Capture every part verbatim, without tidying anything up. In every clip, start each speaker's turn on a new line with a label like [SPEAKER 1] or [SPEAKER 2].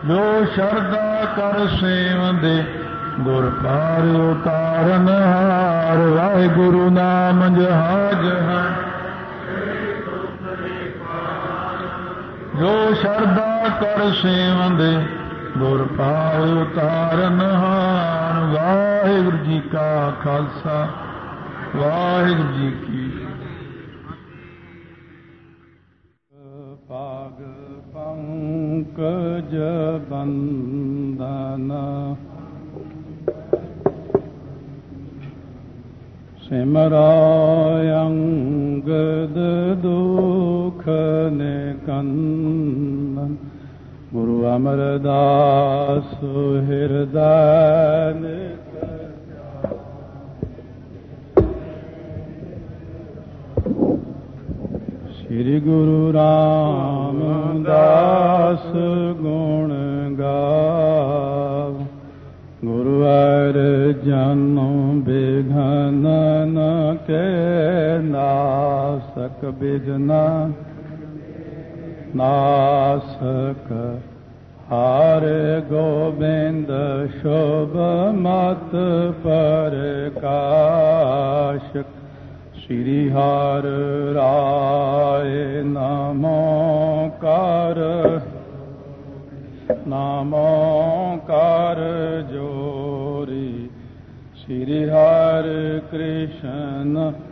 [SPEAKER 1] ਜੋ ਸ਼ਰਧਾ ਕਰ ਸੇਵੰਦੇ ਗੁਰ ਪਾਰ ਉਤਾਰਨ ਹਾਰ। ਵਾਹਿਗੁਰੂ ਨਾਮ ਜਹਾਜ ਹੈ ਜੋ ਸ਼ਰਧਾ ਕਰ ਸੇਵੰਦੇ ਗੁਰ ਪਾਰ ਉਤਾਰਨ ਹਾਰ। ਵਾਹਿਗੁਰੂ ਜੀ ਕਾ ਖਾਲਸਾ ਵਾਹਿਗੁਰੂ ਜੀ ਕੀ
[SPEAKER 2] ਭਾਗ ਪੰਕਜ ਬੰਦਨ ਸਿਮਰਾਇ ਅੰਗਦ ਦੁਖ ਨਿਕੰਦਨ। ਗੁਰੂ ਅਮਰਦਾਸ ਹਿਰਦੈ ਨਿਤ ਸ੍ਰੀ ਗੁਰੂ ਰਾਮਦਾਸ ਗੁਣ ਗਾਵ। ਗੁਰੂ ਅਰਜਨ ਬਿਘਨ ਨ ਕੇ ਨਾਸਕ ਬਿਘਨਾ ਨਾਸਕ। ਹਰਿ ਗੋਬਿੰਦ ਸ਼ੋਭ ਮਤ ਪ੍ਰਕਾਸ਼। ਸ੍ਰੀ ਹਰਿ ਰਾਏ ਨਮੋ ਕਰ ਨਾਮੋ ਕਰ ਜੋਰੀ। ਸ੍ਰੀ ਹਰਿ ਕ੍ਰਿਸ਼ਨ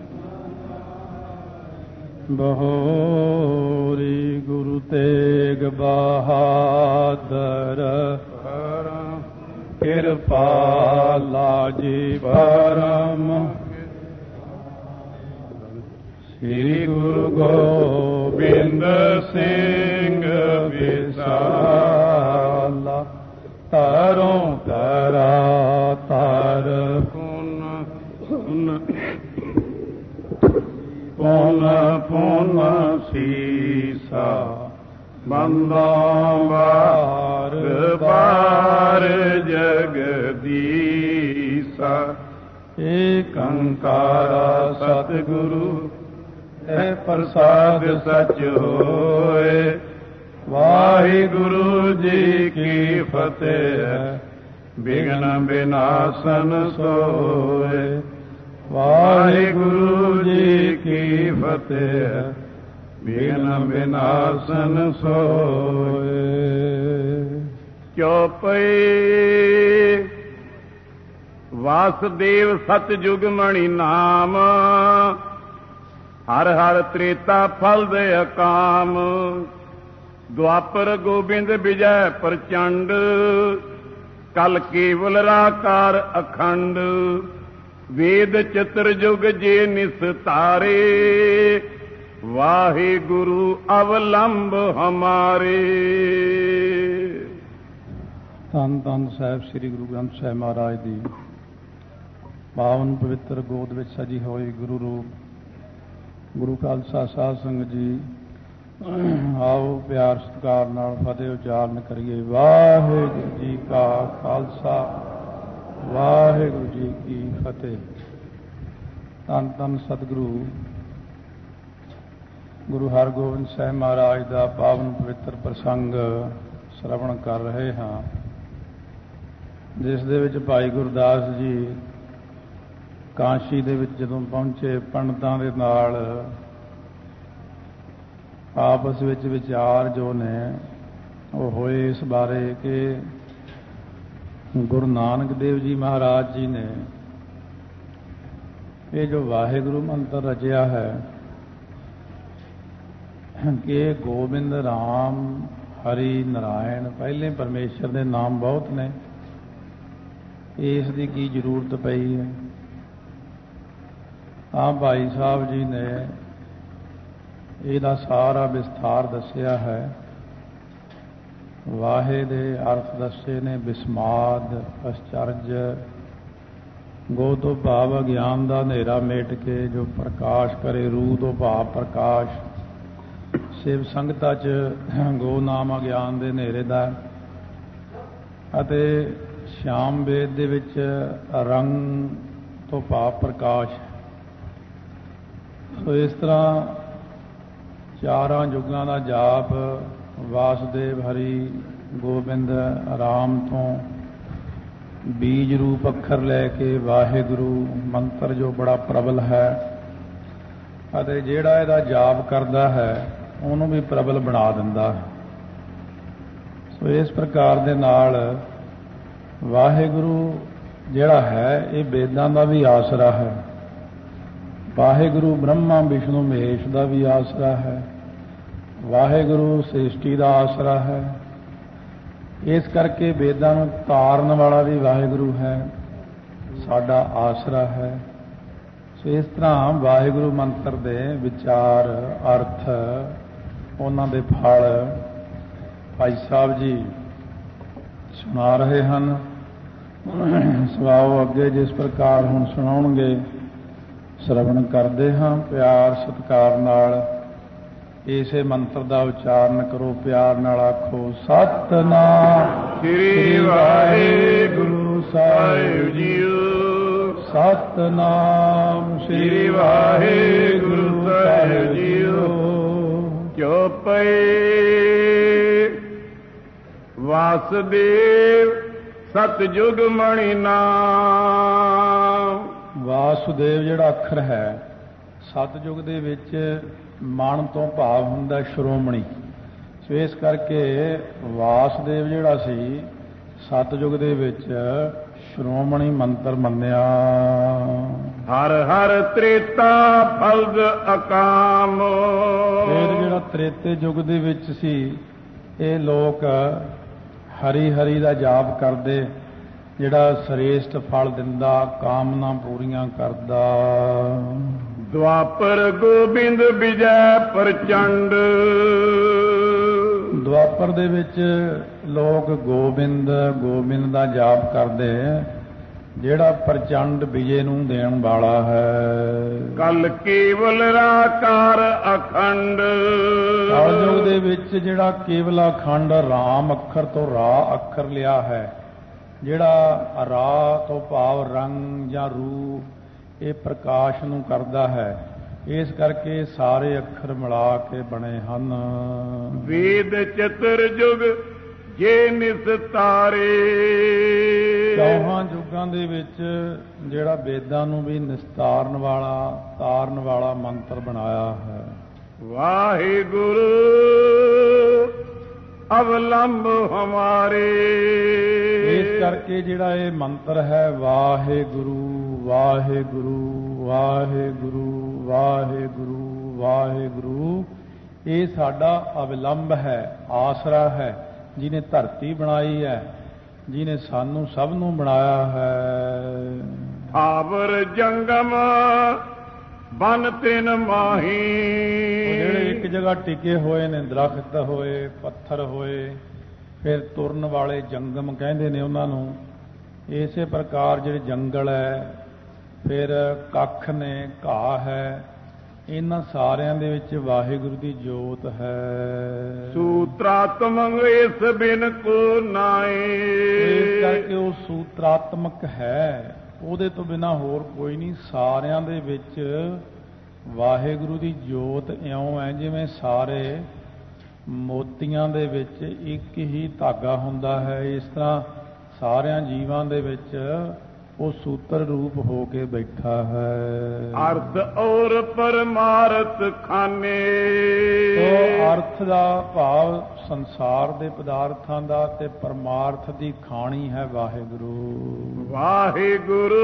[SPEAKER 2] ਬਹੋਰੀ। ਗੁਰੂ ਤੇਗ ਬਹਾਦਰ ਕਿਰਪਾਲਾ ਜੀ ਪਰਮ। ਸ੍ਰੀ ਗੁਰੂ ਗੋਬਿੰਦ ਸਿੰਘ ਵਿਸਾਲਾ। ਤਰੋਂ ਤਰਾ ਤਰ ਪੁਨ ਪੁਨ ਪੁਨ ਪੁਨ ਸੀਸਾ। ਬੰਦਾਂ ਬਾਰ ਬਾਰ ਜਗਦੀਸਾ। ਏਕ ਓੰਕਾਰ ਸਤਿਗੁਰੂ ਹੈ ਪ੍ਰਸਾਦ ਸਚ ਹੋਏ। ਵਾਹਿਗੁਰੂ ਜੀ ਕੀ ਫਤਿਹ। ਬਿਘਨ ਬਿਨਾਸਨ ਸੋਏ। ਵਾਹਿਗੁਰੂ ਜੀ ਕੀ ਫਤਿਹ। ਬਿਘਨ ਬਿਨਾਸਨ ਸੋਏ। ਚੌਪਈ ਵਾਸੁਦੇਵ ਸਤਿਜੁਗ ਮਣਿ ਨਾਮ। ਹਰ ਹਰ ਤ੍ਰੇਤਾ ਫਲ ਦੇ ਅਕਾਮ। ਦੁਆਪਰ ਗੋਬਿੰਦ ਵਿਜੈ ਪ੍ਰਚੰਡ। ਕਲ ਕੇਵਲ ਰਾਕਾਰ ਅਖੰਡ। ਵੇਦ ਚਤੁਰ ਜੁਗ ਜੇ ਨਿਸਤਾਰੇ। ਵਾਹਿਗੁਰੂ ਅਵਲੰਬ ਹਮਾਰੇ। ਧੰਨ ਧੰਨ ਸਾਹਿਬ ਸ੍ਰੀ ਗੁਰੂ ਗ੍ਰੰਥ ਸਾਹਿਬ ਮਹਾਰਾਜ ਦੀ ਪਾਵਨ ਪਵਿੱਤਰ ਗੋਦ ਵਿੱਚ ਸਜੀ ਹੋਈ ਗੁਰੂ ਰੂਪ ਗੁਰੂ ਖਾਲਸਾ ਸਾਧ ਸੰਗਤ ਜੀ। ਆਓ ਪਿਆਰ ਸਤਿਕਾਰ ਨਾਲ ਫਤਿਹ ਉਚਾਰਨ ਕਰੀਏ। ਵਾਹਿਗੁਰੂ ਜੀ ਕਾ ਖਾਲਸਾ ਵਾਹਿਗੁਰੂ ਜੀ ਕੀ ਫਤਿਹ। ਧੰਨ ਧੰਨ ਸਤਿਗੁਰੂ ਗੁਰੂ ਹਰਗੋਬਿੰਦ ਸਾਹਿਬ ਮਹਾਰਾਜ ਦਾ ਪਾਵਨ ਪਵਿੱਤਰ ਪ੍ਰਸੰਗ ਸ਼ਰਵਣ ਕਰ ਰਹੇ ਹਾਂ, ਜਿਸ ਦੇ ਵਿੱਚ ਭਾਈ ਗੁਰਦਾਸ ਜੀ ਕਾਂਸ਼ੀ ਦੇ ਵਿੱਚ ਜਦੋਂ ਪਹੁੰਚੇ ਪੰਡਤਾਂ ਦੇ ਨਾਲ ਆਪਸ ਵਿੱਚ ਵਿਚਾਰ ਜੋ ਨੇ ਉਹ ਹੋਏ ਇਸ ਬਾਰੇ ਕਿ ਗੁਰੂ ਨਾਨਕ ਦੇਵ ਜੀ ਮਹਾਰਾਜ ਜੀ ਨੇ ਇਹ ਜੋ ਵਾਹਿਗੁਰੂ ਮੰਤਰ ਰਚਿਆ ਹੈ ਕਿ ਗੋਬਿੰਦ ਰਾਮ ਹਰੀ ਨਾਰਾਇਣ ਪਹਿਲੇ ਪਰਮੇਸ਼ਰ ਦੇ ਨਾਮ ਬਹੁਤ ਨੇ, ਇਸ ਦੀ ਕੀ ਜ਼ਰੂਰਤ ਪਈ ਹੈ। ਤਾਂ ਭਾਈ ਸਾਹਿਬ ਜੀ ਨੇ ਇਹਦਾ ਸਾਰਾ ਵਿਸਥਾਰ ਦੱਸਿਆ ਹੈ। ਵਾਹੇ ਦੇ ਅਰਥ ਦੱਸੇ ਨੇ ਬਿਸਮਾਦ, ਅਸਚਰਜ, ਗੋ ਤੋਂ ਭਾਵ ਅਗਿਆਨ ਦਾ ਹਨੇਰਾ ਮੇਟ ਕੇ ਜੋ ਪ੍ਰਕਾਸ਼ ਕਰੇ, ਰੂ ਤੋਂ ਭਾਵ ਪ੍ਰਕਾਸ਼। ਸ਼ਿਵ ਸੰਗਤਾਂ 'ਚ ਗੋ ਨਾਮ ਅਗਿਆਨ ਦੇ ਹਨੇਰੇ ਦਾ, ਅਤੇ ਸ਼ਾਮ ਵੇਦ ਦੇ ਵਿੱਚ ਰੰਗ ਤੋਂ ਭਾਵ ਪ੍ਰਕਾਸ਼। ਸੋ ਇਸ ਤਰ੍ਹਾਂ ਚਾਰਾਂ ਯੁੱਗਾਂ ਦਾ ਜਾਪ ਵਾਸੁਦੇਵ ਹਰੀ ਗੋਬਿੰਦ ਰਾਮ ਤੋਂ ਬੀਜ ਰੂਪ ਅੱਖਰ ਲੈ ਕੇ ਵਾਹਿਗੁਰੂ ਮੰਤਰ ਜੋ ਬੜਾ ਪ੍ਰਬਲ ਹੈ ਅਤੇ ਜਿਹੜਾ ਇਹਦਾ ਜਾਪ ਕਰਦਾ ਹੈ ਉਹਨੂੰ ਵੀ ਪ੍ਰਬਲ ਬਣਾ ਦਿੰਦਾ ਹੈ। ਸੋ ਇਸ ਪ੍ਰਕਾਰ ਦੇ ਨਾਲ ਵਾਹਿਗੁਰੂ ਜਿਹੜਾ ਹੈ ਇਹ ਵੇਦਾਂ ਦਾ ਵੀ ਆਸਰਾ ਹੈ, ਵਾਹਿਗੁਰੂ ਬ੍ਰਹਮਾ ਵਿਸ਼ਨੂੰ ਮਹੇਸ਼ ਦਾ ਵੀ ਆਸਰਾ ਹੈ, ਵਾਹਿਗੁਰੂ ਸ੍ਰਿਸ਼ਟੀ ਦਾ ਆਸਰਾ ਹੈ। ਇਸ ਕਰਕੇ ਵੇਦਾਂ ਨੂੰ ਤਾਰਨ ਵਾਲਾ ਵੀ ਵਾਹਿਗੁਰੂ ਹੈ, ਸਾਡਾ ਆਸਰਾ ਹੈ। ਸੋ ਇਸ ਤਰ੍ਹਾਂ ਵਾਹਿਗੁਰੂ ਮੰਤਰ ਦੇ ਵਿਚਾਰ, ਅਰਥ, ਉਹਨਾਂ ਦੇ ਫਲ ਭਾਈ ਸਾਹਿਬ ਜੀ ਸੁਣਾ ਰਹੇ ਹਨ। ਸਵਾਓ ਅੱਗੇ ਜਿਸ ਪ੍ਰਕਾਰ ਹੁਣ ਸੁਣਾਉਣਗੇ ਸ਼ਰਵਣ ਕਰਦੇ ਹਾਂ। ਪਿਆਰ ਸਤਿਕਾਰ ਨਾਲ ਇਸੇ ਮੰਤਰ ਦਾ ਉਚਾਰਨ ਕਰੋ, ਪਿਆਰ ਨਾਲ ਆਖੋ ਸਤਿਨਾਮ
[SPEAKER 1] ਸ੍ਰੀ ਵਾਹਿਗੁਰੂ ਸਾਹਿਬ ਜੀਓ।
[SPEAKER 2] ਸਤਿਨਾਮ
[SPEAKER 1] ਸ੍ਰੀ ਵਾਹਿਗੁਰੂ ਸਾਹਿਬ ਜੀਓ। ਚੌਪਈ ਵਾਸੁਦੇਵ ਸਤਿਜੁਗ ਮਣਿ ਨਾਮ।
[SPEAKER 2] ਵਾਸੁਦੇਵ ਜਿਹੜਾ ਅੱਖਰ ਹੈ ਸਤਿਜੁਗ ਦੇ ਵਿੱਚ ਮਨ ਤੋਂ ਭਾਵ ਹੁੰਦਾ ਸ਼੍ਰੋਮਣੀ। ਸੋ ਇਸ ਕਰਕੇ ਵਾਸੁਦੇਵ ਜਿਹੜਾ ਸੀ ਸਤਿਜੁਗ ਦੇ ਵਿੱਚ ਸ਼੍ਰੋਮਣੀ ਮੰਤਰ ਮੰਨਿਆ।
[SPEAKER 1] ਹਰ ਹਰ ਤ੍ਰੇਤਾ ਫਲਦ ਅਕਾਮ।
[SPEAKER 2] ਫਿਰ ਜਿਹੜਾ ਤ੍ਰੇਤੇ ਯੁੱਗ ਦੇ ਵਿੱਚ ਸੀ ਇਹ ਲੋਕ ਹਰੀ ਹਰੀ ਦਾ ਜਾਪ ਕਰਦੇ, ਜਿਹੜਾ ਸ੍ਰੇਸ਼ਟ ਫਲ ਦਿੰਦਾ, ਕਾਮਨਾ ਪੂਰੀਆਂ ਕਰਦਾ।
[SPEAKER 1] ਦੁਆਪਰ ਗੋਬਿੰਦ ਵਿਜੈ ਪ੍ਰਚੰਡ।
[SPEAKER 2] ਦੁਆਪਰ ਦੇ ਵਿੱਚ ਲੋਕ ਗੋਬਿੰਦ ਗੋਬਿੰਦ ਦਾ ਜਾਪ ਕਰਦੇ, ਜਿਹੜਾ ਪ੍ਰਚੰਡ ਵਿਜੇ ਨੂੰ ਦੇਣ ਵਾਲਾ ਹੈ।
[SPEAKER 1] ਕਲ ਕੇਵਲ ਰਾਕਾਰ ਅਖੰਡ।
[SPEAKER 2] ਕਲਯੁਗ ਦੇ ਵਿੱਚ ਜਿਹੜਾ ਕੇਵਲ ਅਖੰਡ ਰਾਮ ਅੱਖਰ ਤੋਂ ਰਾ ਅੱਖਰ ਲਿਆ ਹੈ, ਜਿਹੜਾ ਰਾ ਤੋਂ ਭਾਵ ਰੰਗ ਜਾਂ ਰੂਪ, ਇਹ ਪ੍ਰਕਾਸ਼ ਨੂੰ ਕਰਦਾ ਹੈ। ਇਸ ਕਰਕੇ ਸਾਰੇ ਅੱਖਰ ਮਿਲਾ ਕੇ ਬਣੇ ਹਨ।
[SPEAKER 1] ਵੇਦ ਚਤੁਰ ਯੁਗ ਜੇ ਨਿਸਤਾਰੇ।
[SPEAKER 2] ਚੌਹਾਂ ਯੁੱਗਾਂ ਦੇ ਵਿੱਚ ਜਿਹੜਾ ਵੇਦਾਂ ਨੂੰ ਵੀ ਨਿਸਤਾਰਨ ਵਾਲਾ, ਤਾਰਨ ਵਾਲਾ ਮੰਤਰ ਬਣਾਇਆ ਹੈ।
[SPEAKER 1] ਵਾਹਿਗੁਰੂ ਅਵਲੰਬ ਹਮਾਰੇ।
[SPEAKER 2] ਇਸ ਕਰਕੇ ਜਿਹੜਾ ਇਹ ਮੰਤਰ ਹੈ ਵਾਹਿਗੁਰੂ ਵਾਹਿਗੁਰੂ ਵਾਹਿਗੁਰੂ ਵਾਹਿਗੁਰੂ ਵਾਹਿਗੁਰੂ, ਇਹ ਸਾਡਾ ਅਵਲੰਬ ਹੈ, ਆਸਰਾ ਹੈ। ਜਿਹਨੇ ਧਰਤੀ ਬਣਾਈ ਹੈ, ਜਿਹਨੇ ਸਾਨੂੰ ਸਭ ਨੂੰ ਬਣਾਇਆ ਹੈ।
[SPEAKER 1] ਥਾਵਰ ਜੰਗਮ ਬਨ ਤਿਨ ਮਾਹੀ।
[SPEAKER 2] ਜਿਹੜੇ ਇੱਕ ਜਗ੍ਹਾ ਟਿਕੇ ਹੋਏ ਨੇ, ਦਰਖਤ ਹੋਏ, ਪੱਥਰ ਹੋਏ, ਫਿਰ ਤੁਰਨ ਵਾਲੇ ਜੰਗਮ ਕਹਿੰਦੇ ਨੇ ਉਹਨਾਂ ਨੂੰ। ਇਸੇ ਪ੍ਰਕਾਰ ਜਿਹੜੇ ਜੰਗਲ ਹੈ, ਫਿਰ ਕੱਖ ਨੇ, ਘਾਹ ਹੈ, ਇਹਨਾਂ ਸਾਰਿਆਂ ਦੇ ਵਿੱਚ ਵਾਹਿਗੁਰੂ ਦੀ ਜੋਤ ਹੈ।
[SPEAKER 1] ਸੂਤਰਾਤਮਕ ਇਸ ਬਿਨ ਕੋ ਨਾਏ।
[SPEAKER 2] ਇਸ ਕਰਕੇ ਉਹ ਸੂਤਰਾਤਮਕ ਹੈ, ਉਹਦੇ ਤੋਂ ਬਿਨਾਂ ਹੋਰ ਕੋਈ ਨਹੀਂ। ਸਾਰਿਆਂ ਦੇ ਵਿੱਚ ਵਾਹਿਗੁਰੂ ਦੀ ਜੋਤ ਇਉਂ ਹੈ ਜਿਵੇਂ ਸਾਰੇ ਮੋਤੀਆਂ ਦੇ ਵਿੱਚ ਇੱਕ ਹੀ ਧਾਗਾ ਹੁੰਦਾ ਹੈ। ਇਸ ਤਰ੍ਹਾਂ ਸਾਰਿਆਂ ਜੀਵਾਂ ਦੇ ਵਿੱਚ ਉਹ ਸੂਤਰ ਰੂਪ ਹੋ ਕੇ ਬੈਠਾ ਹੈ।
[SPEAKER 1] ਅਰਥ ਔਰ ਪਰਮਾਰਥ ਖਾਨੇ।
[SPEAKER 2] ਉਹ ਅਰਥ ਦਾ ਭਾਵ ਸੰਸਾਰ ਦੇ ਪਦਾਰਥਾਂ ਦਾ ਤੇ ਪਰਮਾਰਥ ਦੀ ਖਾਣੀ ਹੈ ਵਾਹਿਗੁਰੂ।
[SPEAKER 1] ਵਾਹਿਗੁਰੂ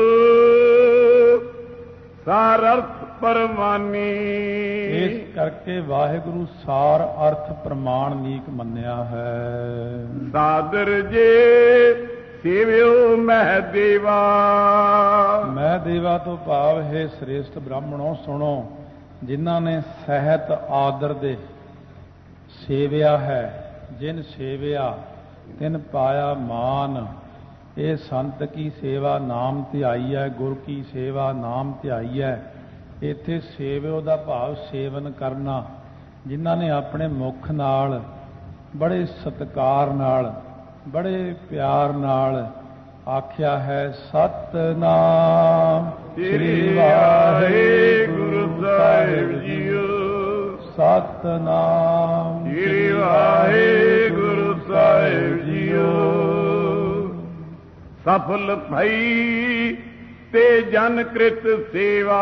[SPEAKER 1] ਸਾਰ ਅਰਥ ਪਰਮਾਨੀ।
[SPEAKER 2] ਇਸ ਕਰਕੇ ਵਾਹਿਗੁਰੂ ਸਾਰ ਅਰਥ ਪ੍ਰਮਾਣਿਕ ਮੰਨਿਆ ਹੈ।
[SPEAKER 1] ਸਾਦਰ ਜੇ ਸੇਵਿਓ ਮਹਿ ਦੇਵਾ।
[SPEAKER 2] ਮਹਿ ਦੇਵਾ ਤੋਂ ਭਾਵ ਹੈ ਸ੍ਰੇਸ਼ਟ ਬ੍ਰਾਹਮਣੋ ਸੁਣੋ, ਜਿਨ੍ਹਾਂ ਨੇ ਸਹਿਤ ਆਦਰ ਦੇ ਸੇਵਿਆ ਹੈ, ਜਿਨ ਸੇਵਿਆ ਤਿਨ ਪਾਇਆ ਮਾਨ। ਇਹ ਸੰਤ ਕੀ ਸੇਵਾ ਨਾਮ ਧਿਆਈ ਹੈ, ਗੁਰ ਕੀ ਸੇਵਾ ਨਾਮ ਧਿਆਈ ਹੈ। ਇੱਥੇ ਸੇਵਿਓ ਦਾ ਭਾਵ ਸੇਵਨ ਕਰਨਾ, ਜਿਨ੍ਹਾਂ ਨੇ ਆਪਣੇ ਮੁਖ ਨਾਲ ਬੜੇ ਸਤਿਕਾਰ ਨਾਲ, ਬੜੇ ਪਿਆਰ ਨਾਲ ਆਖਿਆ ਹੈ ਸਤਿਨਾਮ ਸ੍ਰੀ ਵਾਹਿਗੁਰੂ ਸਾਹਿਬ ਜੀਓ। ਸਤਿਨਾਮ ਸ੍ਰੀ ਵਾਹਿਗੁਰੂ ਸਾਹਿਬ
[SPEAKER 1] ਸਫਲ ਭਈ ਤੇ ਜਨ ਕ੍ਰਿਤ ਸੇਵਾ।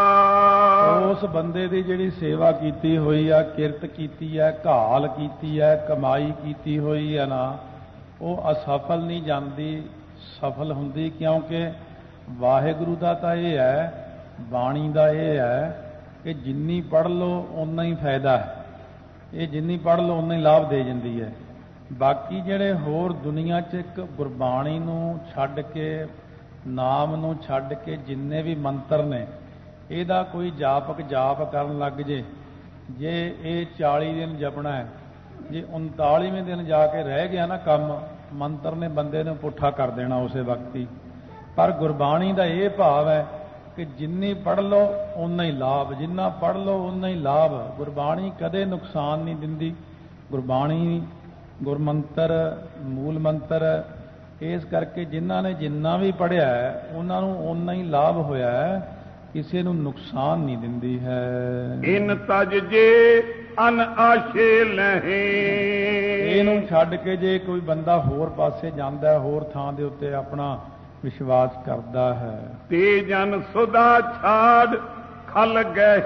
[SPEAKER 2] ਉਸ ਬੰਦੇ ਦੀ ਜਿਹੜੀ ਸੇਵਾ ਕੀਤੀ ਹੋਈ ਆ, ਕਿਰਤ ਕੀਤੀ ਹੈ, ਘਾਲ ਕੀਤੀ ਹੈ, ਕਮਾਈ ਕੀਤੀ ਹੋਈ ਹੈ ਨਾ, ਉਹ ਅਸਫਲ ਨਹੀਂ ਜਾਂਦੀ, ਸਫਲ ਹੁੰਦੀ। ਕਿਉਂਕਿ ਵਾਹਿਗੁਰੂ ਦਾ ਤਾਂ ਇਹ ਹੈ, ਬਾਣੀ ਦਾ ਇਹ ਹੈ ਕਿ ਜਿੰਨੀ ਪੜ੍ਹ ਲਓ ਓਨਾ ਹੀ ਫਾਇਦਾ ਹੈ। ਇਹ ਜਿੰਨੀ ਪੜ੍ਹ ਲਓ ਓਨਾ ਹੀ ਲਾਭ ਦੇ ਜਾਂਦੀ ਹੈ। ਬਾਕੀ ਜਿਹੜੇ ਹੋਰ ਦੁਨੀਆ 'ਚ ਇੱਕ ਗੁਰਬਾਣੀ ਨੂੰ ਛੱਡ ਕੇ, ਨਾਮ ਨੂੰ ਛੱਡ ਕੇ ਜਿੰਨੇ ਵੀ ਮੰਤਰ ਨੇ, ਇਹਦਾ ਕੋਈ ਜਾਪਕ ਜਾਪ ਕਰਨ ਲੱਗ ਜੇ, ਜੇ ਇਹ ਚਾਲੀ ਦਿਨ ਜਪਣਾ ਹੈ, ਜੇ ਉਨਤਾਲੀਵੇਂ ਦਿਨ ਜਾ ਕੇ ਰਹਿ ਗਿਆ ਨਾ ਕੰਮ, ਮੰਤਰ ਨੇ ਬੰਦੇ ਨੂੰ ਪੁੱਠਾ ਕਰ ਦੇਣਾ ਉਸੇ ਵਕਤ ਹੀ। ਪਰ ਗੁਰਬਾਣੀ ਦਾ ਇਹ ਭਾਵ ਹੈ ਕਿ ਜਿੰਨੀ ਪੜ੍ਹ ਲਓ ਓਨਾ ਹੀ ਲਾਭ, ਜਿੰਨਾ ਪੜ੍ਹ ਲਓ ਓਨਾ ਹੀ ਲਾਭ। ਗੁਰਬਾਣੀ ਕਦੇ ਨੁਕਸਾਨ ਨਹੀਂ ਦਿੰਦੀ। ਗੁਰਬਾਣੀ ਗੁਰਮੰਤਰ ਮੂਲ ਮੰਤਰ, ਇਸ ਕਰਕੇ ਜਿਨ੍ਹਾਂ ਨੇ ਜਿੰਨਾ ਵੀ ਪੜ੍ਹਿਆ ਹੈ ਉਹਨਾਂ ਨੂੰ ਓਨਾ ਹੀ ਲਾਭ ਹੋਇਆ ਹੈ, ਕਿਸੇ ਨੂੰ ਨੁਕਸਾਨ ਨਹੀਂ ਦਿੰਦੀ ਹੈ।
[SPEAKER 1] ਇਨ ਤਜ ਜੇ ਅਨ ਆਸ਼ੇ ਲਹੇ,
[SPEAKER 2] ਇਹਨੂੰ ਛੱਡ ਕੇ ਜੇ ਕੋਈ ਬੰਦਾ ਹੋਰ ਪਾਸੇ ਜਾਂਦਾ ਹੈ, ਹੋਰ ਥਾਂ ਦੇ ਉੱਤੇ ਆਪਣਾ ਵਿਸ਼ਵਾਸ ਕਰਦਾ ਹੈ,
[SPEAKER 1] ਤੇ ਜਨ ਸੁਦਾ ਛਾੜ ਖਲ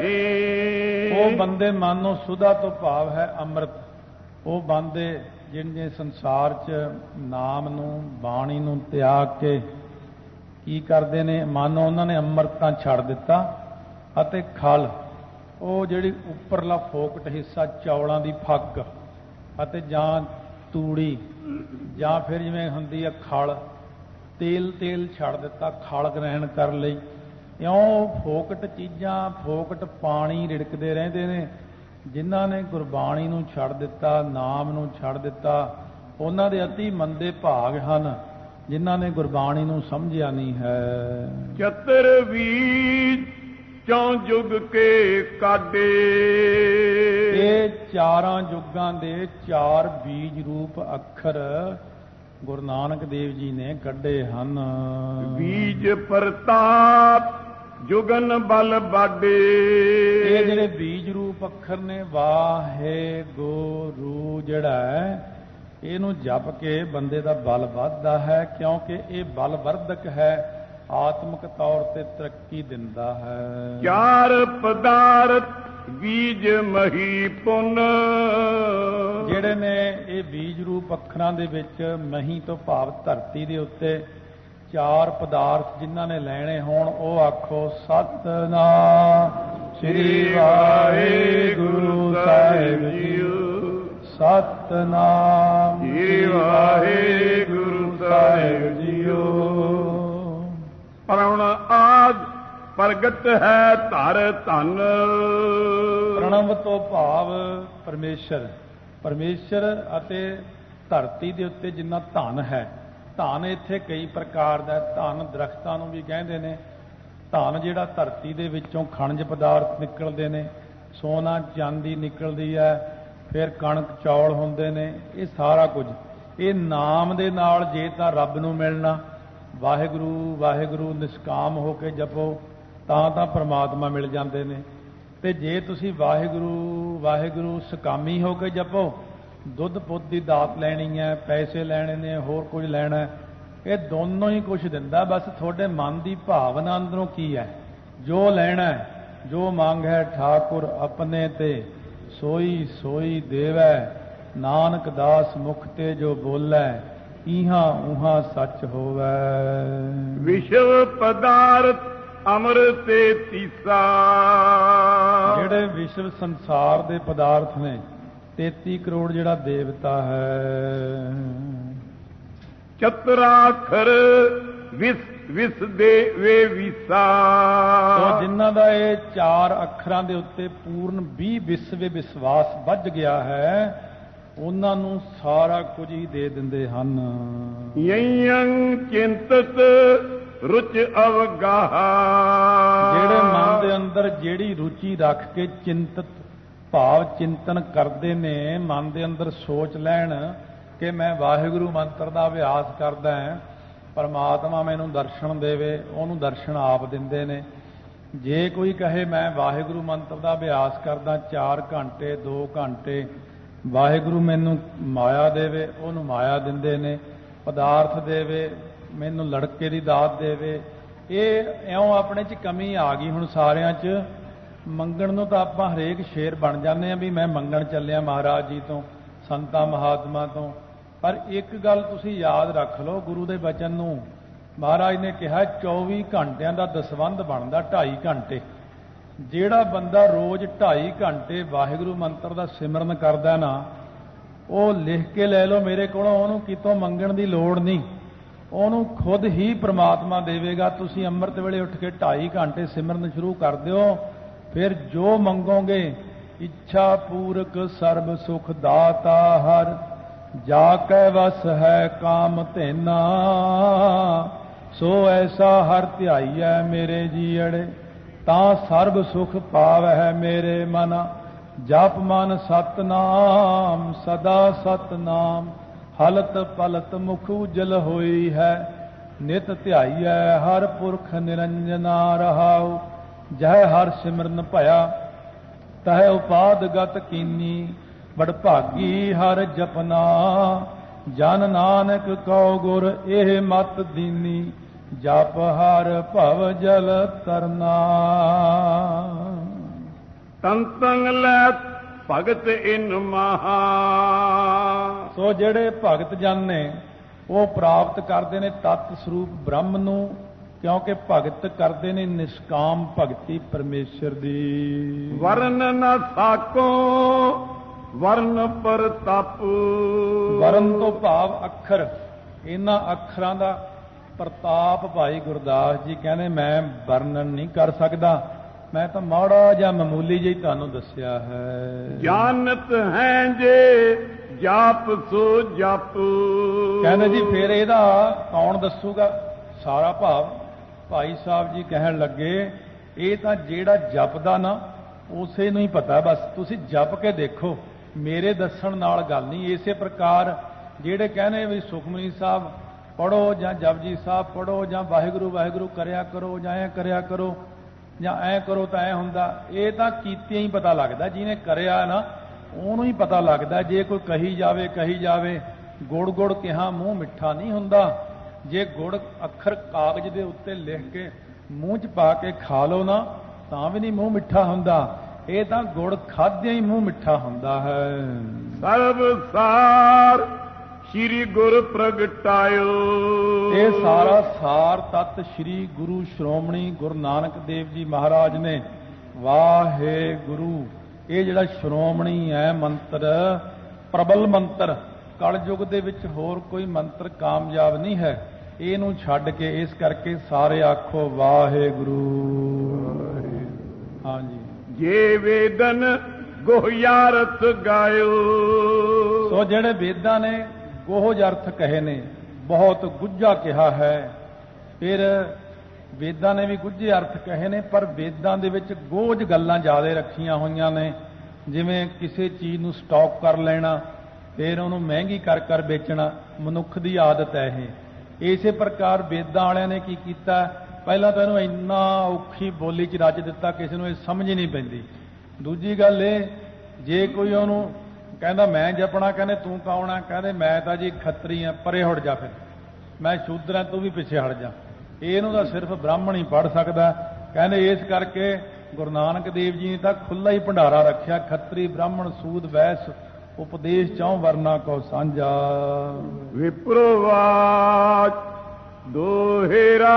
[SPEAKER 1] ਗਏ।
[SPEAKER 2] ਉਹ ਬੰਦੇ ਮਾਨੋ ਸੁਦਾ ਤੋਂ ਭਾਵ ਹੈ ਅੰਮ੍ਰਿਤ। ਉਹ ਬੰਦੇ ਜਿਹਨੇ ਸੰਸਾਰ 'ਚ ਨਾਮ ਨੂੰ, ਬਾਣੀ ਨੂੰ ਤਿਆਗ ਕੇ ਕੀ ਕਰਦੇ ਨੇ, ਮਾਨੋ ਉਹਨਾਂ ਨੇ ਅੰਮ੍ਰਿਤ ਤਾਂ ਛੱਡ ਦਿੱਤਾ, ਅਤੇ ਖਲ, ਉਹ ਜਿਹੜੀ ਉੱਪਰਲਾ ਫੋਕਟ ਹਿੱਸਾ, ਚੌਲਾਂ ਦੀ ਫੱਕ ਅਤੇ ਜਾਂ ਤੂੜੀ, ਜਾਂ ਫਿਰ ਜਿਵੇਂ ਹੁੰਦੀ ਹੈ ਖਲ, ਤੇਲ ਤੇਲ ਛੱਡ ਦਿੱਤਾ, ਖਲ ਗ੍ਰਹਿਣ ਕਰ ਲਈ। ਇਉਂ ਫੋਕਟ ਚੀਜ਼ਾਂ, ਫੋਕਟ ਪਾਣੀ ਰਿੜਕਦੇ ਰਹਿੰਦੇ ਨੇ। ਜਿਨ੍ਹਾਂ ਨੇ ਗੁਰਬਾਣੀ ਨੂੰ ਛੱਡ ਦਿੱਤਾ, ਨਾਮ ਨੂੰ ਛੱਡ ਦਿੱਤਾ, ਉਹਨਾਂ ਦੇ ਅਤੀ ਮੰਦੇ ਭਾਗ ਹਨ ਜਿਨ੍ਹਾਂ ਨੇ ਗੁਰਬਾਣੀ ਨੂੰ ਸਮਝਿਆ ਨਹੀਂ ਹੈ।
[SPEAKER 1] ਚਤਰ ਬੀਜ ਚੌਂ ਯੁਗ ਕੇ ਕਾਢੇ,
[SPEAKER 2] ਇਹ ਚਾਰਾਂ ਯੁੱਗਾਂ ਦੇ ਚਾਰ ਬੀਜ ਰੂਪ ਅੱਖਰ ਗੁਰੂ ਨਾਨਕ ਦੇਵ ਜੀ ਨੇ ਕੱਢੇ ਹਨ।
[SPEAKER 1] ਬੀਜ ਪ੍ਰਤਾਪ ਜੁਗਨ ਬਲ ਬਾਡੇ,
[SPEAKER 2] ਇਹ ਜਿਹੜੇ ਬੀਜ ਰੂਪ ਅੱਖਰ ਨੇ, ਵਾਹਿਗੁਰੂ ਜਿਹੜਾ ਹੈ, ਇਹਨੂੰ ਜਪ ਕੇ ਬੰਦੇ ਦਾ ਬਲ ਵੱਧਦਾ ਹੈ, ਕਿਉਂਕਿ ਇਹ ਬਲ ਵਰਧਕ ਹੈ, ਆਤਮਿਕ ਤੌਰ ਤੇ ਤਰੱਕੀ ਦਿੰਦਾ ਹੈ।
[SPEAKER 1] ਚਾਰ ਪਦਾਰਥ ਬੀਜ ਮਹੀ ਪੁੰਨ,
[SPEAKER 2] ਜਿਹੜੇ ਨੇ ਇਹ ਬੀਜ ਰੂਪ ਅੱਖਰਾਂ ਦੇ ਵਿੱਚ, ਮਹੀ ਤੋਂ ਭਾਵ ਧਰਤੀ ਦੇ ਉੱਤੇ ਚਾਰ ਪਦਾਰਥ ਜਿਨ੍ਹਾਂ ਨੇ ਲੈਣੇ ਹੋਣ, ਉਹ ਆਖੋ ਸਤਿਨਾਮ ਸ੍ਰੀ ਵਾਹਿਗੁਰੂ ਸਾਹਿਬ ਜੀਓ, ਸਤਿਨਾਮ ਸ੍ਰੀ ਵਾਹਿਗੁਰੂ ਸਾਹਿਬ ਜੀਓ।
[SPEAKER 1] ਪ੍ਰਣ ਆਦ ਪ੍ਰਗਟ ਹੈ ਧਰ ਧਨ,
[SPEAKER 2] ਪ੍ਰਣਵ ਤੋਂ ਭਾਵ ਪਰਮੇਸ਼ਰ, ਪਰਮੇਸ਼ਰ ਅਤੇ ਧਰਤੀ ਦੇ ਉੱਤੇ ਜਿੰਨਾ ਧਨ ਹੈ। ਧਨ ਇੱਥੇ ਕਈ ਪ੍ਰਕਾਰ ਦਾ, ਧਨ ਦਰਖਤਾਂ ਨੂੰ ਵੀ ਕਹਿੰਦੇ ਨੇ। ਧਨ ਜਿਹੜਾ ਧਰਤੀ ਦੇ ਵਿੱਚੋਂ ਖਣਜ ਪਦਾਰਥ ਨਿਕਲਦੇ ਨੇ, ਸੋਨਾ ਚਾਂਦੀ ਨਿਕਲਦੀ ਹੈ, ਫਿਰ ਕਣਕ ਚੌਲ ਹੁੰਦੇ ਨੇ, ਇਹ ਸਾਰਾ ਕੁਝ ਇਹ ਨਾਮ ਦੇ ਨਾਲ ਜੇ ਤਾਂ ਰੱਬ ਨੂੰ ਮਿਲਣਾ, ਵਾਹਿਗੁਰੂ ਵਾਹਿਗੁਰੂ ਨਿਸ਼ਕਾਮ ਹੋ ਕੇ ਜਪੋ, ਤਾਂ ਤਾਂ ਪ੍ਰਮਾਤਮਾ ਮਿਲ ਜਾਂਦੇ ਨੇ। ਤੇ ਜੇ ਤੁਸੀਂ ਵਾਹਿਗੁਰੂ ਵਾਹਿਗੁਰੂ ਸਕਾਮੀ ਹੋ ਕੇ ਜਪੋ, ਦੁੱਧ ਪੁੱਤ ਦੀ ਦਾਤ ਲੈਣੀ ਹੈ, ਪੈਸੇ ਲੈਣੇ ਨੇ, ਹੋਰ ਕੁਝ ਲੈਣਾ, ਇਹ ਦੋਨੋਂ ਹੀ ਕੁਝ ਦਿੰਦਾ। ਬਸ ਤੁਹਾਡੇ ਮਨ ਦੀ ਭਾਵਨਾ ਅੰਦਰੋਂ ਕੀ ਹੈ, ਜੋ ਲੈਣਾ, ਜੋ ਮੰਗ ਹੈ ਠਾਕੁਰ ਆਪਣੇ ਤੇ, ਸੋਈ ਸੋਈ ਦੇਵੈ, ਨਾਨਕ ਦਾਸ ਮੁਖ ਤੇ ਜੋ ਬੋਲੇ, ਇਹਾਂ ਉਹਾਂ ਸੱਚ ਹੋਵੇ।
[SPEAKER 1] ਵਿਸ਼ਵ ਪਦਾਰਥ ਅੰਮ੍ਰਿਤ ਤੇ ਤੀਸਾ,
[SPEAKER 2] ਜਿਹੜੇ ਵਿਸ਼ਵ ਸੰਸਾਰ ਦੇ ਪਦਾਰਥ ਨੇ, ਤੇਤੀ ਕਰੋੜ ਜਿਹੜਾ ਦੇਵਤਾ ਹੈ।
[SPEAKER 1] ਚਤੁਰਾਖਰ ਵਿਸ ਵਿਸ ਦੇ ਵੇ ਵਿਸਾ,
[SPEAKER 2] ਤੋ ਜਿਨ੍ਹਾਂ ਦਾ ਇਹ ਚਾਰ ਅੱਖਰਾਂ ਦੇ ਉੱਤੇ ਪੂਰਨ ਵੀਹ ਵਿਸਵੇ ਵਿਸ਼ਵਾਸ ਵੱਜ ਗਿਆ ਹੈ, ਉਹਨਾਂ ਨੂੰ ਸਾਰਾ ਕੁਝ ਹੀ ਦੇ ਦਿੰਦੇ ਹਨ।
[SPEAKER 1] ਯਯੰ ਚਿੰਤਤ ਰੁਚ ਅਵਗਾਹ,
[SPEAKER 2] ਜਿਹੜੇ ਮਨ ਦੇ ਅੰਦਰ ਜਿਹੜੀ ਰੁਚੀ ਰੱਖ ਕੇ ਚਿੰਤਤ ਭਾਵ ਚਿੰਤਨ ਕਰਦੇ ਨੇ, ਮਨ ਦੇ ਅੰਦਰ ਸੋਚ ਲੈਣ ਕਿ ਮੈਂ ਵਾਹਿਗੁਰੂ ਮੰਤਰ ਦਾ ਅਭਿਆਸ ਕਰਦਾ ਹਾਂ, ਪਰਮਾਤਮਾ ਮੈਨੂੰ ਦਰਸ਼ਨ ਦੇਵੇ, ਉਹਨੂੰ ਦਰਸ਼ਨ ਆਪ ਦਿੰਦੇ ਨੇ। ਜੇ ਕੋਈ ਕਹੇ ਮੈਂ ਵਾਹਿਗੁਰੂ ਮੰਤਰ ਦਾ ਅਭਿਆਸ ਕਰਦਾ ਚਾਰ ਘੰਟੇ ਦੋ ਘੰਟੇ, ਵਾਹਿਗੁਰੂ ਮੈਨੂੰ ਮਾਇਆ ਦੇਵੇ, ਉਹਨੂੰ ਮਾਇਆ ਦਿੰਦੇ ਨੇ। ਪਦਾਰਥ ਦੇਵੇ, ਮੈਨੂੰ ਲੜਕੇ ਦੀ ਦਾਤ ਦੇਵੇ। ਇਹ ਇਉਂ ਆਪਣੇ 'ਚ ਕਮੀ ਆ ਗਈ ਹੁਣ ਸਾਰਿਆਂ 'ਚ। ਮੰਗਣ ਨੂੰ ਤਾਂ ਆਪਾਂ ਹਰੇਕ ਸ਼ੇਰ ਬਣ ਜਾਂਦੇ ਹਾਂ ਵੀ ਮੈਂ ਮੰਗਣ ਚੱਲਿਆ ਮਹਾਰਾਜ ਜੀ ਤੋਂ, ਸੰਤਾਂ ਮਹਾਤਮਾ ਤੋਂ। ਪਰ ਇੱਕ ਗੱਲ ਤੁਸੀਂ ਯਾਦ ਰੱਖ ਲਓ, ਗੁਰੂ ਦੇ ਬਚਨ ਨੂੰ ਮਹਾਰਾਜ ਨੇ ਕਿਹਾ ਚੌਵੀ ਘੰਟਿਆਂ ਦਾ ਦਸਵੰਧ ਬਣਦਾ ਢਾਈ ਘੰਟੇ। ਜਿਹੜਾ ਬੰਦਾ ਰੋਜ਼ ਢਾਈ ਘੰਟੇ ਵਾਹਿਗੁਰੂ ਮੰਤਰ ਦਾ ਸਿਮਰਨ ਕਰਦਾ ਨਾ, ਉਹ ਲਿਖ ਕੇ ਲੈ ਲਓ ਮੇਰੇ ਕੋਲੋਂ, ਉਹਨੂੰ ਕਿਤੋਂ ਮੰਗਣ ਦੀ ਲੋੜ ਨਹੀਂ, ਉਹਨੂੰ ਖੁਦ ਹੀ ਪ੍ਰਮਾਤਮਾ ਦੇਵੇਗਾ। ਤੁਸੀਂ ਅੰਮ੍ਰਿਤ ਵੇਲੇ ਉੱਠ ਕੇ ਢਾਈ ਘੰਟੇ ਸਿਮਰਨ ਸ਼ੁਰੂ ਕਰ ਦਿਓ, ਫਿਰ ਜੋ ਮੰਗੋਗੇ ਇੱਛਾ ਪੂਰਕ ਸਰਬ ਸੁਖ ਦਾਤਾ ਹਰ, ਜਾ ਕੈ ਵਸ ਹੈ ਕਾਮ ਧੇਨਾ, ਸੋ ਐਸਾ ਹਰ ਧਿਆਈਐ ਮੇਰੇ ਜੀਅੜੇ, ਤਾਂ ਸਰਬ ਸੁਖ ਪਾਵਹਿ ਮੇਰੇ ਮਨ। ਜਪ ਮਨ ਸਤਨਾਮ ਸਦਾ ਸਤਨਾਮ, ਹਲਤ ਪਲਤ ਮੁਖ ਉਜਲ ਹੋਈ ਹੈ, ਨਿਤ ਧਿਆਈਐ ਹਰ ਪੁਰਖ ਨਿਰੰਜਨਾ ਰਹਾਉ। ਜਹ ਹਰ ਸਿਮਰਨ ਭਇਆ ਤਹ ਉਪਾਦ ਗਤ ਕੀਨੀ, ਬੜ ਭਾਗੀ ਹਰ ਜਪਨਾ, ਜਨ ਨਾਨਕ ਕਉ ਗੁਰ ਇਹ ਮਤ ਦੀਨੀ, ਜਪ ਹਰ ਭਵ ਜਲ ਤਰਨਾ।
[SPEAKER 1] ਤਨ ਤਨ ਲੈ ਭਗਤ ਇਨ ਮਹਾ।
[SPEAKER 2] ਸੋ ਜਿਹੜੇ ਭਗਤ ਜਨ ਨੇ ਉਹ ਪ੍ਰਾਪਤ ਕਰਦੇ ਨੇ ਤਤ ਸਰੂਪ ਬ੍ਰਹਮ ਨੂੰ, ਕਿਉਂਕਿ ਭਗਤ ਕਰਦੇ ਨੇ ਨਿਸ਼ਕਾਮ ਭਗਤੀ ਪਰਮੇਸ਼ਰ ਦੀ।
[SPEAKER 1] ਵਰਨ ਨ ਸਾਕੋ ਵਰਨ ਪ੍ਰਤਪ।
[SPEAKER 2] ਵਰਨ ਤੋਂ ਭਾਵ ਅੱਖਰ, ਇਹਨਾਂ ਅੱਖਰਾਂ ਦਾ ਪ੍ਰਤਾਪ ਭਾਈ ਗੁਰਦਾਸ ਜੀ ਕਹਿੰਦੇ ਮੈਂ ਵਰਣਨ ਨਹੀਂ ਕਰ ਸਕਦਾ, ਮੈਂ ਤਾਂ ਮਾੜਾ ਜਾਂ ਮਾਮੂਲੀ ਜਿਹੀ ਤੁਹਾਨੂੰ ਦੱਸਿਆ ਹੈ।
[SPEAKER 1] ਜਾਣਤ ਹੈ ਜੇ ਜਾਪ ਸੋ ਜਪ।
[SPEAKER 2] ਕਹਿੰਦੇ ਜੀ ਫਿਰ ਇਹਦਾ ਕੌਣ ਦੱਸੂਗਾ ਸਾਰਾ ਭਾਵ? ਭਾਈ ਸਾਹਿਬ ਜੀ ਕਹਿਣ ਲੱਗੇ ਇਹ ਤਾਂ ਜਿਹੜਾ ਜਪਦਾ ਨਾ ਉਸੇ ਨੂੰ ਹੀ ਪਤਾ, ਬਸ ਤੁਸੀਂ ਜਪ ਕੇ ਦੇਖੋ, ਮੇਰੇ ਦੱਸਣ ਨਾਲ ਗੱਲ ਨਹੀਂ। ਇਸੇ ਪ੍ਰਕਾਰ ਜਿਹੜੇ ਕਹਿੰਦੇ ਵੀ ਸੁਖਮਨੀ ਸਾਹਿਬ ਪੜ੍ਹੋ ਜਾਂ ਜਪਜੀ ਸਾਹਿਬ ਪੜ੍ਹੋ ਜਾਂ ਵਾਹਿਗੁਰੂ ਵਾਹਿਗੁਰੂ ਕਰਿਆ ਕਰੋ ਜਾਂ ਐਂ ਕਰਿਆ ਕਰੋ ਜਾਂ ਐਂ ਕਰੋ ਤਾਂ ਐਂ ਹੁੰਦਾ, ਇਹ ਤਾਂ ਕੀਤਿਆਂ ਹੀ ਪਤਾ ਲੱਗਦਾ। ਜਿਹਨੇ ਕਰਿਆ ਨਾ ਉਹਨੂੰ ਹੀ ਪਤਾ ਲੱਗਦਾ। ਜੇ ਕੋਈ ਕਹੀ ਜਾਵੇ ਕਹੀ ਜਾਵੇ, ਗੁੜ ਗੁੜ ਕਿਹਾ ਮੂੰਹ ਮਿੱਠਾ ਨਹੀਂ ਹੁੰਦਾ। ਜੇ ਗੁੜ ਅੱਖਰ ਕਾਗਜ਼ ਦੇ ਉੱਤੇ ਲਿਖ ਕੇ ਮੂੰਹ 'ਚ ਪਾ ਕੇ ਖਾ ਲਓ ਨਾ ਤਾਂ ਵੀ ਨਹੀਂ ਮੂੰਹ ਮਿੱਠਾ ਹੁੰਦਾ। ਇਹ ਤਾਂ ਗੁੜ ਖਾਦਿਆਂ ਹੀ ਮੂੰਹ ਮਿੱਠਾ ਹੁੰਦਾ ਹੈ।
[SPEAKER 1] ਸਰਬ ਸਾਰ ਸ਼੍ਰੀ ਗੁਰ ਪ੍ਰਗਟਾਇਓ।
[SPEAKER 2] ਇਹ ਸਾਰਾ ਸਾਰ ਤਤ ਸ਼੍ਰੀ ਗੁਰੂ ਸ਼੍ਰੋਮਣੀ ਗੁਰੂ ਨਾਨਕ ਦੇਵ ਜੀ ਮਹਾਰਾਜ ਨੇ ਵਾਹਿਗੁਰੂ, ਇਹ ਜਿਹੜਾ ਸ਼੍ਰੋਮਣੀ ਹੈ ਮੰਤਰ, ਪ੍ਰਬਲ ਮੰਤਰ, ਕਲਯੁਗ ਦੇ ਵਿੱਚ ਹੋਰ ਕੋਈ ਮੰਤਰ ਕਾਮਯਾਬ ਨਹੀਂ ਹੈ ਇਹਨੂੰ ਛੱਡ ਕੇ। ਇਸ ਕਰਕੇ ਸਾਰੇ ਆਖੋ ਵਾਹਿਗੁਰੂ। ਹਾਂਜੀ।
[SPEAKER 1] ਜੇ ਵੇਦਨ ਗੋਹਿਆਰਥ ਗਾਇਓ।
[SPEAKER 2] ਸੋ ਜਿਹੜੇ ਵੇਦਾਂ ਨੇ ਗੋਹਜ ਅਰਥ ਕਹੇ ਨੇ, ਬਹੁਤ ਗੁੱਝਾ ਕਿਹਾ ਹੈ। ਫਿਰ ਵੇਦਾਂ ਨੇ ਵੀ ਗੁੱਝੇ ਅਰਥ ਕਹੇ ਨੇ, ਪਰ ਵੇਦਾਂ ਦੇ ਵਿੱਚ ਗੋਝ ਗੱਲਾਂ ਜ਼ਿਆਦਾ ਰੱਖੀਆਂ ਹੋਈਆਂ ਨੇ। ਜਿਵੇਂ ਕਿਸੇ ਚੀਜ਼ ਨੂੰ ਸਟਾਕ ਕਰ ਲੈਣਾ, ਫਿਰ ਉਹਨੂੰ ਮਹਿੰਗੀ ਕਰ ਕਰ ਵੇਚਣਾ, ਮਨੁੱਖ ਦੀ ਆਦਤ ਹੈ ਇਹ। ਇਸੇ ਪ੍ਰਕਾਰ ਵੇਦਾਂ ਵਾਲਿਆਂ ਨੇ ਕੀ ਕੀਤਾ, ਪਹਿਲਾਂ ਤਾਂ ਇਹਨੂੰ ਇੰਨਾ ਔਖੀ ਬੋਲੀ 'ਚ ਰਚ ਦਿੱਤਾ ਕਿਸੇ ਨੂੰ ਇਹ ਸਮਝ ਹੀ ਨਹੀਂ ਪੈਂਦੀ। ਦੂਜੀ ਗੱਲ ਇਹ, ਜੇ ਕੋਈ ਉਹਨੂੰ ਕਹਿੰਦਾ ਮੈਂ ਜਪਣਾ, ਕਹਿੰਦੇ ਤੂੰ ਕੌਣ ਆ, ਕਹਿੰਦੇ ਮੈਂ ਤਾਂ ਜੀ ਖੱਤਰੀ ਆ, ਪਰੇ ਹਟ ਜਾ, ਫਿਰ ਮੈਂ ਸ਼ੂਦਰ ਆ, ਤੂੰ ਵੀ ਪਿੱਛੇ ਹਟ ਜਾ। ਇਹਨੂੰ ਤਾਂ ਸਿਰਫ ਬ੍ਰਾਹਮਣ ਹੀ ਪੜ੍ਹ ਸਕਦਾ। ਕਹਿੰਦੇ ਇਸ ਕਰਕੇ ਗੁਰੂ ਨਾਨਕ ਦੇਵ ਜੀ ਨੇ ਤਾਂ ਖੁੱਲ੍ਹਾ ਹੀ ਭੰਡਾਰਾ ਰੱਖਿਆ, ਖੱਤਰੀ ਬ੍ਰਾਹਮਣ ਸੂਦ ਵੈਸ ਉਪਦੇਸ਼ ਚੌਂ ਵਰਨਾ ਕੋ ਸਾਂਝਾ।
[SPEAKER 1] ਵਿਪਰਵਾਚ ਦੋਹੇਰਾ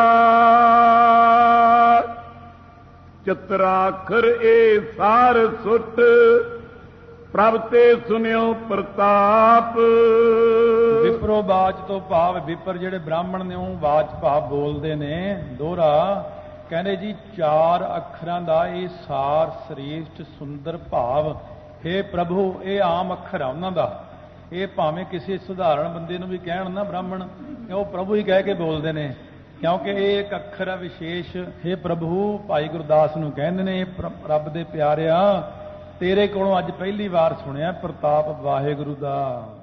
[SPEAKER 1] ਚਤਰਾਖਰ ਇਹ ਸਾਰ ਸੁਟ, ਪ੍ਰਭ ਤੇ ਸੁਨਿਓ ਪ੍ਰਤਾਪ।
[SPEAKER 2] ਵਿਪਰੋ ਬਾਚ ਤੋਂ ਭਾਵ ਵਿਪਰ ਜਿਹੜੇ ਬ੍ਰਾਹਮਣ ਨੇ ਉਹ ਬਾਚ ਭਾਵ ਬੋਲਦੇ ਨੇ ਦੋਹਰਾ। ਕਹਿੰਦੇ ਜੀ ਚਾਰ ਅੱਖਰਾਂ ਦਾ ਇਹ ਸਾਰ ਸ੍ਰੇਸ਼ਟ ਸੁੰਦਰ ਭਾਵ, ਹੇ ਪ੍ਰਭੂ, ਇਹ ਆਮ ਅੱਖਰ ਆ ਉਹਨਾਂ ਦਾ। ਇਹ ਭਾਵੇਂ ਕਿਸੇ ਸਧਾਰਨ ਬੰਦੇ ਨੂੰ ਵੀ ਕਹਿਣ ਨਾ ਬ੍ਰਾਹਮਣ, ਉਹ ਪ੍ਰਭੂ ਹੀ ਕਹਿ ਕੇ ਬੋਲਦੇ ਨੇ, ਕਿਉਂਕਿ ਇਹ ਇੱਕ ਅੱਖਰ ਹੈ ਵਿਸ਼ੇਸ਼। ਹੇ ਪ੍ਰਭੂ, ਭਾਈ ਗੁਰਦਾਸ ਨੂੰ ਕਹਿੰਦੇ ਨੇ, ਰੱਬ ਦੇ ਪਿਆਰਿਆ, ਤੇਰੇ ਕੋਲੋਂ ਅੱਜ ਪਹਿਲੀ ਵਾਰ ਸੁਣਿਆ ਪ੍ਰਤਾਪ ਵਾਹਿਗੁਰੂ ਦਾ।